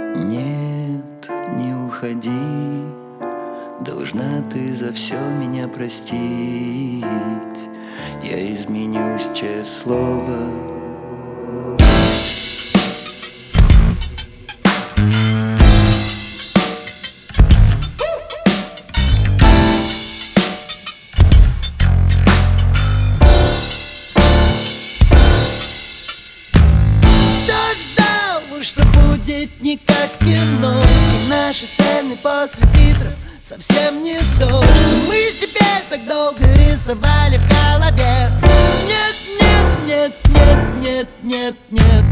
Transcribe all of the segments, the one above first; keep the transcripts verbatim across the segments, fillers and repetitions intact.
Нет, не уходи, должна ты за все меня простить. Я изменюсь, честное слово. Что будет не как кино, и наши сцены после титров совсем не то, что мы себе так долго рисовали в голове. Нет, нет, нет, нет, нет, нет, нет.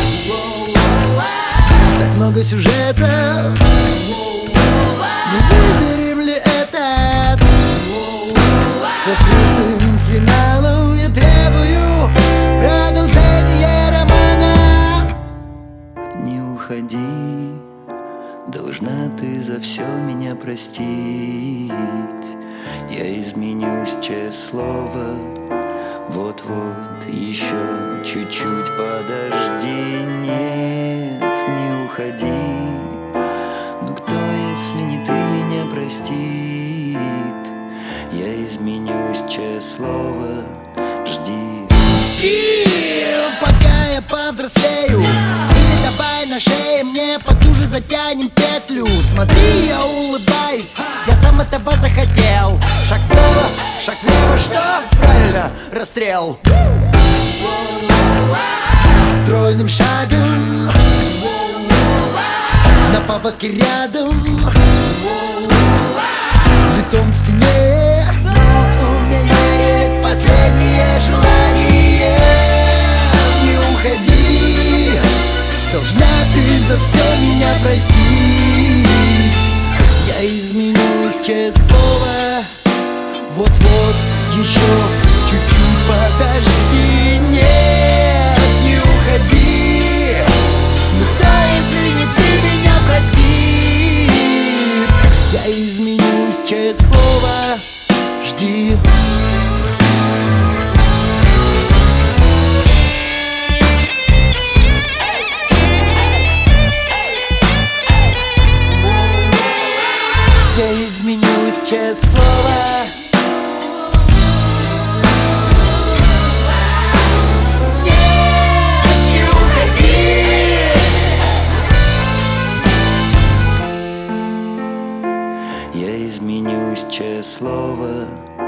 Так много сюжетов, мы выберем ли этот с открытым финалом? Я требую продолжения романа. Не уходи, должна ты за все меня простить. Я изменюсь, честное слово. Вот-вот, еще чуть-чуть подожди. Нет, не уходи. Ну кто, если не ты, меня простит? Я изменюсь, честное слово. Жди. Жди, пока я повзрослею. Или давай на шее мне потуже затянем петлю. Смотри, я улыбаюсь, я сам этого захотел. Шаг вправо, шаг влево, что? Правильно, расстрел. Стройным шагом на поводке рядом, лицом к стене. Но у меня есть последнее желание. Не уходи, должна ты за все меня простить. Я изменюсь, честное слово. Вот-вот, еще чуть-чуть подожди. Нет, не уходи. Ну кто, если не ты, меня простит? Я изменюсь, честное слово. Жди. Я изменюсь, честное слово. Нет, не уходи. Я изменюсь, честное слово.